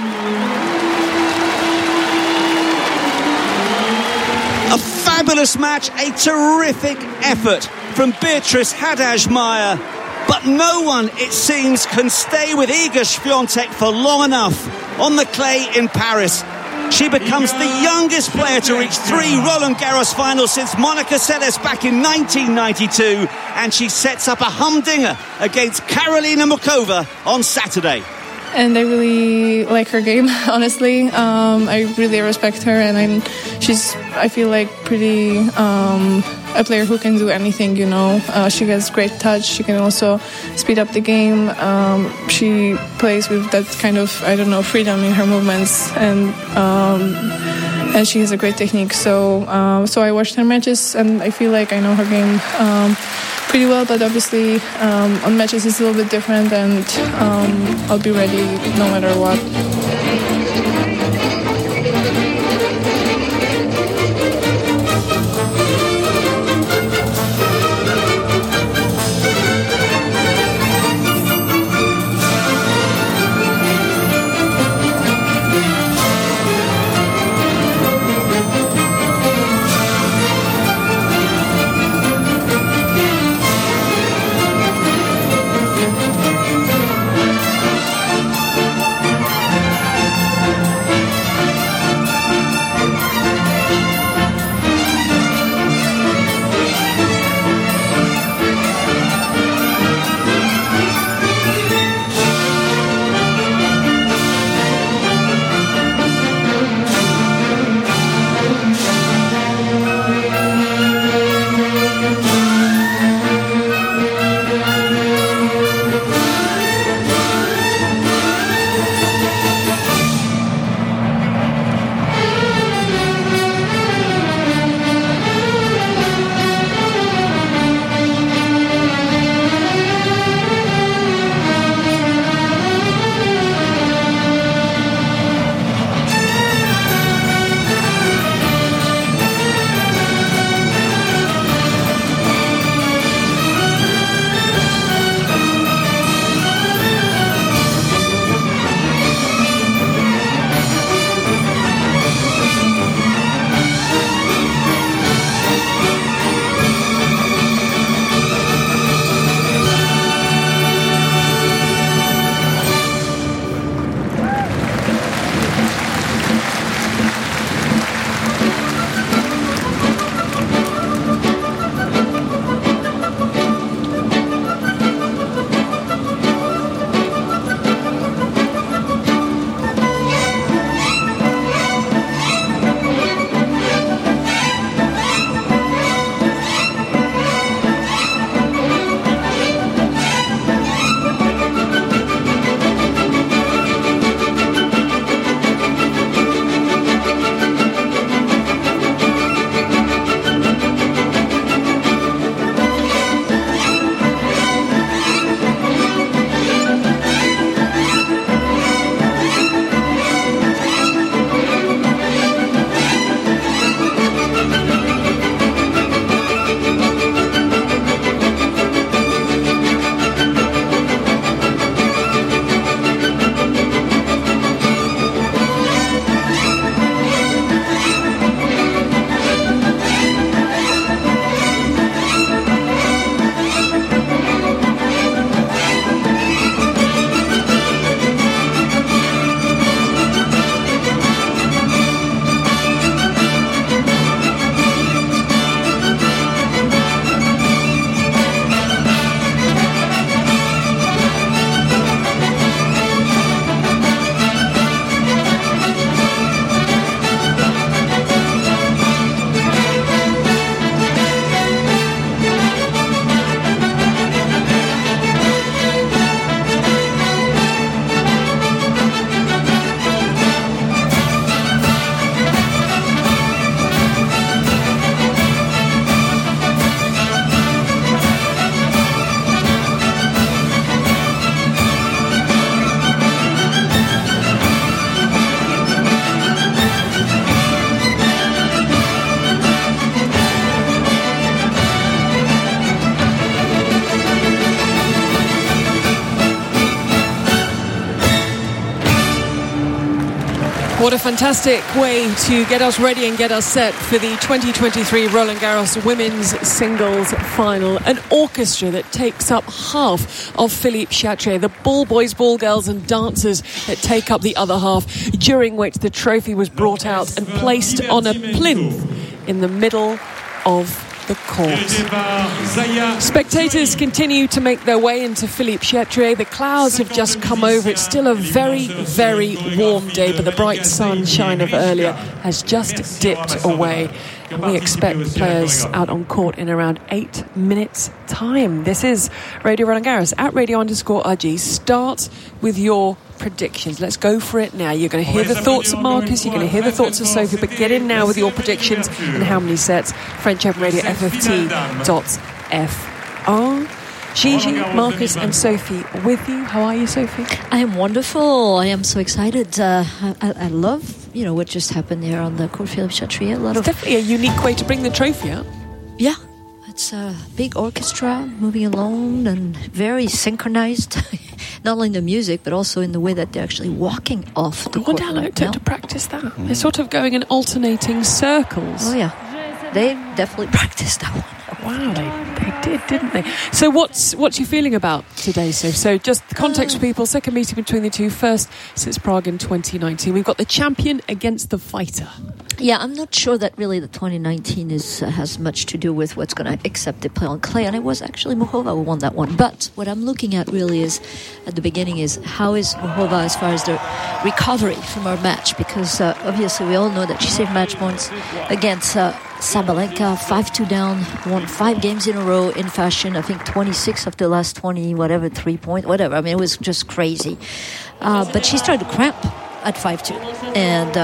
A fabulous match, a terrific effort from Beatriz Haddad-Maia. But no one, it seems, can stay with Iga Świątek for long enough on the clay in Paris. She becomes the youngest player to reach 3 Roland Garros finals since Monica Seles back in 1992, and she sets up a humdinger against Karolina Muchova on Saturday. And I really like her game, honestly. I really respect her, and I feel like pretty a player who can do anything, you know. She has great touch. She can also speed up the game. She plays with that kind of, freedom in her movements, and she has a great technique. So I watched her matches, and I feel like I know her game pretty well, but obviously on matches it's a little bit different, and I'll be ready no matter what. What a fantastic way to get us ready and get us set for the 2023 Roland Garros Women's Singles Final. An orchestra that takes up half of Philippe Chatrier, the ball boys, ball girls and dancers that take up the other half, during which the trophy was brought out and placed on a plinth in the middle of the court. Spectators continue to make their way into Philippe Chatrier. The clouds have just come over. It's still a very, very warm day, but the bright sunshine of earlier has just dipped away. And we expect players out on court in around 8 minutes' time. This is Radio Roland Garros at Radio_RG. Start with your predictions. Let's go for it now. You're going to hear the thoughts of Marcus, you're going to hear the thoughts of Sophie, but get in now with your predictions and how many sets. French Open Radio, FFT.fr. Gigi, Marcus and Sophie with you. How are you, Sophie? I am wonderful. I am so excited. I love, what just happened there on the court, Philippe Chatrier. It's definitely a unique way to bring the trophy out. Yeah. It's a big orchestra moving along and very synchronized, not only in the music, but also in the way that they're actually walking off the court. I went down to practice that. They're sort of going in alternating circles. Oh, yeah. They definitely practiced that one. Wow, they did, didn't they? So what's you feeling about today, Soph? So just context for people, second meeting between the two, first since Prague in 2019. We've got the champion against the fighter. Yeah, I'm not sure that really the 2019 has much to do with what's going to accept they play on clay, and it was actually Muchova who won that one. But what I'm looking at really is, at the beginning, is how is Muchova as far as the recovery from her match, because obviously we all know that she saved match points against Sabalenka, 5-2 down, won 5 games in a row in fashion. I think 26 of the last 20, 3 points, whatever. I mean, it was just crazy. But she started to cramp at 5-2. And,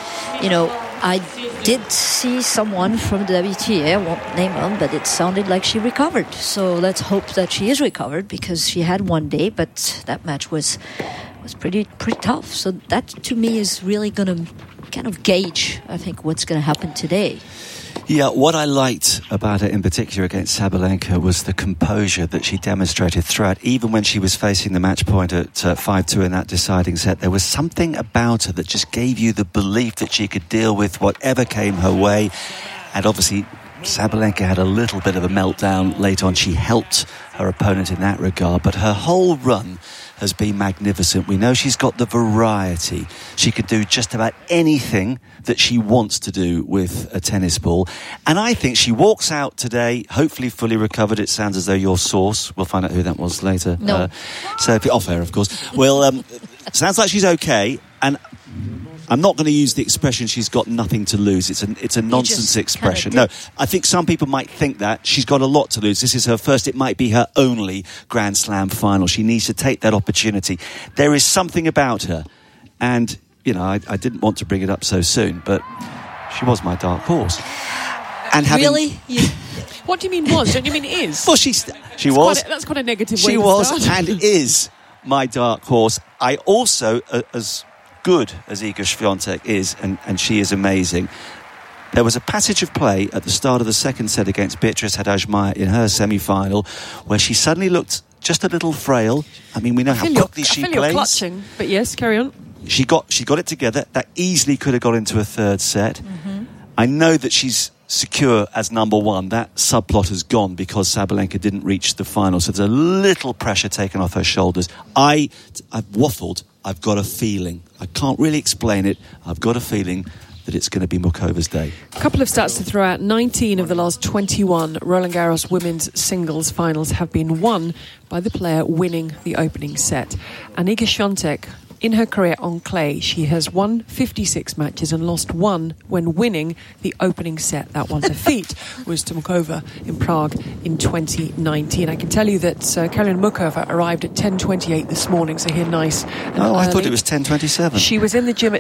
I did see someone from the WTA, I won't name them, but it sounded like she recovered. So let's hope that she is recovered, because she had one day, but that match was pretty tough. So that, to me, is really going to kind of gauge, I think, what's going to happen today. Yeah, what I liked about it in particular against Sabalenka was the composure that she demonstrated throughout. Even when she was facing the match point at 5-2 in that deciding set, there was something about her that just gave you the belief that she could deal with whatever came her way. And obviously, Sabalenka had a little bit of a meltdown late on. She helped her opponent in that regard, but her whole run has been magnificent. We know she's got the variety. She can do just about anything that she wants to do with a tennis ball. And I think she walks out today, hopefully fully recovered. It sounds as though your source, we'll find out who that was later. No. So off air, of course. Well, sounds like she's okay. And I'm not going to use the expression she's got nothing to lose. It's a nonsense expression. No, I think some people might think that. She's got a lot to lose. This is her first, it might be her only Grand Slam final. She needs to take that opportunity. There is something about her. And, I didn't want to bring it up so soon, but she was my dark horse. And really? What do you mean was? Don't you mean is? Well, she was. That's quite a negative way She to was start. and is my dark horse. I also, as good as Iga Swiatek is, and she is amazing, there was a passage of play at the start of the second set against Beatrice Haddad-Maia in her semi-final where she suddenly looked just a little frail. I mean, we know how quickly she plays. You're clutching, but yes, carry on. She got it together. That easily could have got into a third set. Mm-hmm. I know that she's secure as number one. That subplot has gone because Sabalenka didn't reach the final, so there's a little pressure taken off her shoulders. I've waffled. I've got a feeling. I can't really explain it. I've got a feeling that it's going to be Muchova's day. A couple of stats to throw out. 19 of the last 21 Roland Garros women's singles finals have been won by the player winning the opening set. And Iga Swiatek, in her career on clay, she has won 56 matches and lost one when winning the opening set. That one defeat was to Muchova in Prague in 2019. I can tell you that Karolina Muchova arrived at 10:28 this morning, so here nice and early. I thought it was 10:27. She was in the gym at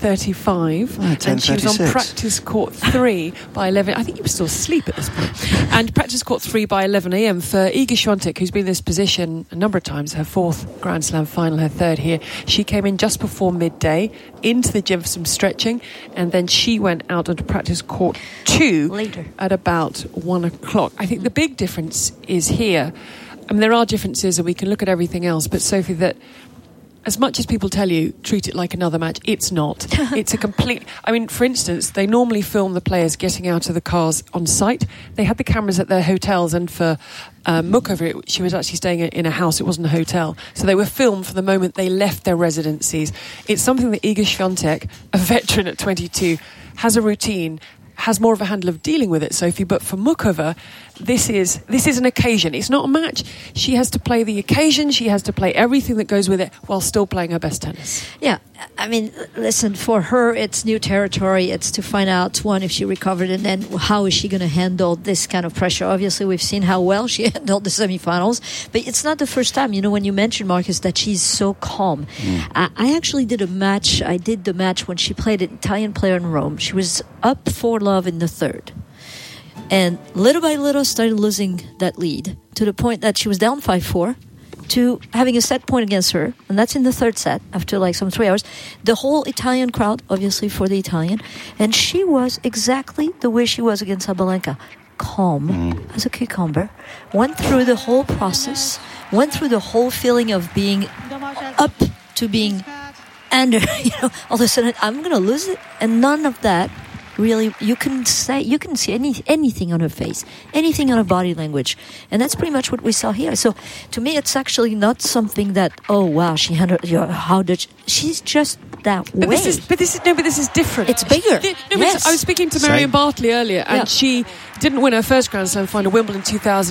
10:35 and she was on practice court 3 by 11. I think you were still asleep at this point. And practice court 3 by 11 a.m. for Iga Swiatek, who's been in this position a number of times, her 4th Grand Slam final, her 3rd here. She came in just before midday into the gym for some stretching, and then she went out onto practice court 2 later at about 1 o'clock. I think the big difference is here. I mean, there are differences and we can look at everything else, but Sophie, that as much as people tell you, treat it like another match, it's not. It's a complete... I mean, for instance, they normally film the players getting out of the cars on site. They had the cameras at their hotels, and for Muchova, she was actually staying in a house, it wasn't a hotel. So they were filmed from the moment they left their residencies. It's something that Iga Świątek, a veteran at 22, has a routine, has more of a handle of dealing with it, Sophie. But for Muchova, this is an occasion. It's not a match. She has to play the occasion. She has to play everything that goes with it while still playing her best tennis. Yeah, I mean, listen, for her, it's new territory. It's to find out, one, if she recovered, and then how is she going to handle this kind of pressure. Obviously, we've seen how well she handled the semifinals, but it's not the first time. You know, when you mentioned, Marcus, that she's so calm. I actually did a match. I did the match when she played an Italian player in Rome. She was up 4-love in the third. And little by little started losing that lead to the point that she was down 5-4 to having a set point against her. And that's in the third set after like some 3 hours. The whole Italian crowd, obviously for the Italian. And she was exactly the way she was against Sabalenka. Calm as a cucumber. Went through the whole process. Went through the whole feeling of being up to being under. You know, all of a sudden, I'm going to lose it. And none of that. Really, you can see anything on her face, anything on her body language, and that's pretty much what we saw here. So, to me, it's actually not something that she handled. She's just that way. But this is different. It's bigger. I was speaking to Marion Bartley earlier, and she didn't win her first Grand Slam final, Wimbledon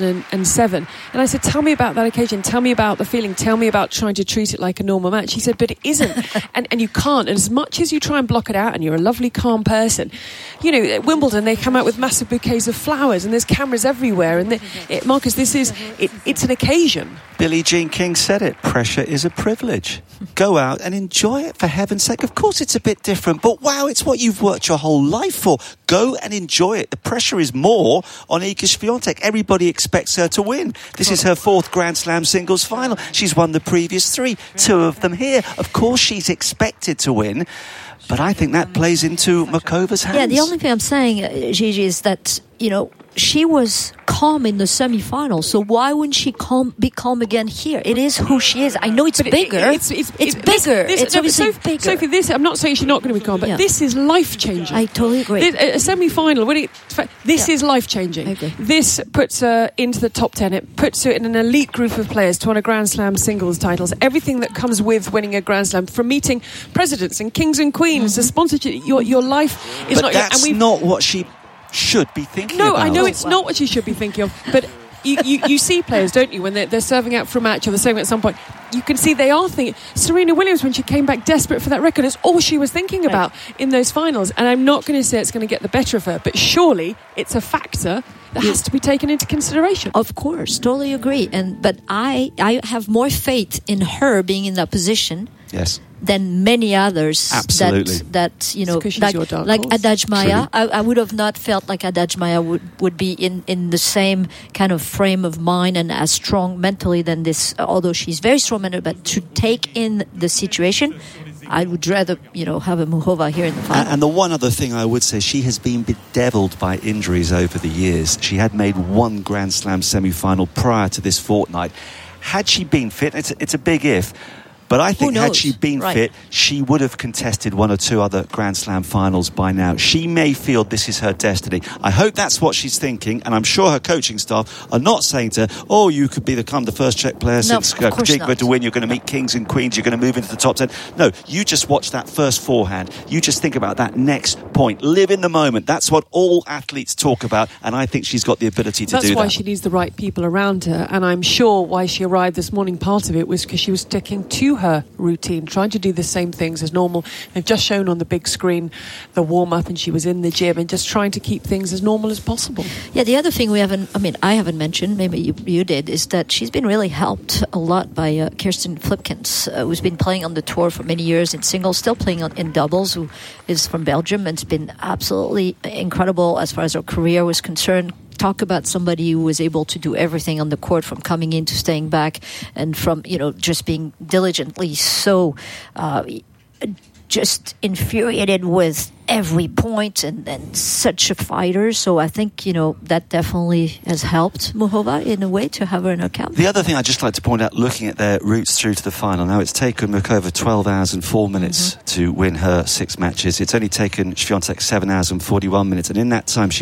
2007. And I said, "Tell me about that occasion. Tell me about the feeling. Tell me about trying to treat it like a normal match." She said, "But it isn't, and you can't. And as much as you try and block it out, and you're a lovely, calm person." You know, at Wimbledon, they come out with massive bouquets of flowers, and there's cameras everywhere. And Marcus, it's an occasion. Billie Jean King said it. Pressure is a privilege. Go out and enjoy it, for heaven's sake. Of course, it's a bit different, but wow, it's what you've worked your whole life for. Go and enjoy it. The pressure is more on Iga Świątek. Everybody expects her to win. This is her 4th Grand Slam singles final. She's won the previous 3, 2 of them here. Of course, she's expected to win. But I think that plays into Muchova's hands. Yeah, the only thing I'm saying, Gigi, is that, you know, she was calm in the semi-final, so why wouldn't she be calm again here? It is who she is. I know it's bigger. It's bigger. It's obviously bigger. Sophie, I'm not saying she's not going to be calm, but this is life-changing. I totally agree. A semi-final, this is life-changing. I agree. This puts her into the top 10. It puts her in an elite group of players to win a Grand Slam singles titles. Everything that comes with winning a Grand Slam, from meeting presidents and kings and queens, the sponsorship, your life is not... But that's not what she should be thinking about. No, I know it's not what you should be thinking of, but you see players, don't you, when they're serving out for a match or they're serving at some point, you can see they are thinking. Serena Williams, when she came back desperate for that record, is all she was thinking about in those finals. And I'm not going to say it's going to get the better of her, but surely it's a factor that has to be taken into consideration. Of course, totally agree. But I have more faith in her being in that position. Yes. Than many others. Absolutely. That you know, like Adaj Maya. I would have not felt like Adaj Maya would be in the same kind of frame of mind and as strong mentally than this, although she's very strong mentally, but to take in the situation, I would rather, have a Muchova here in the final. And the one other thing I would say, she has been bedeviled by injuries over the years. She had made one Grand Slam semi-final prior to this fortnight. Had she been fit, it's a big if, but I think had she been fit, she would have contested 1 or 2 other Grand Slam finals by now. She may feel this is her destiny. I hope that's what she's thinking, and I'm sure her coaching staff are not saying to her, oh, you could become the first Czech player since Kajikova to win, you're going to meet kings and queens, you're going to move into the top 10. No, you just watch that first forehand. You just think about that next point. Live in the moment. That's what all athletes talk about, and I think she's got the ability to do that. That's why she needs the right people around her, and I'm sure why she arrived this morning, part of it was because she was sticking to her routine, trying to do the same things as normal. They've just shown on the big screen the warm-up, and she was in the gym and just trying to keep things as normal as possible. Yeah, the other thing I haven't mentioned, maybe you did, is that she's been really helped a lot by Kirsten Flipkens, who's been playing on the tour for many years in singles, still playing in doubles, who is from Belgium, and it's been absolutely incredible as far as her career was concerned. Talk about somebody who was able to do everything on the court, from coming in to staying back, and from just being diligently so just infuriated with every point and such a fighter. So I think, that definitely has helped Muchova in a way to have her in her camp. The other thing I'd just like to point out, looking at their routes through to the final, now it's taken Muchova 12 hours and 4 minutes to win her 6 matches. It's only taken Swiatek 7 hours and 41 minutes. And in that time, she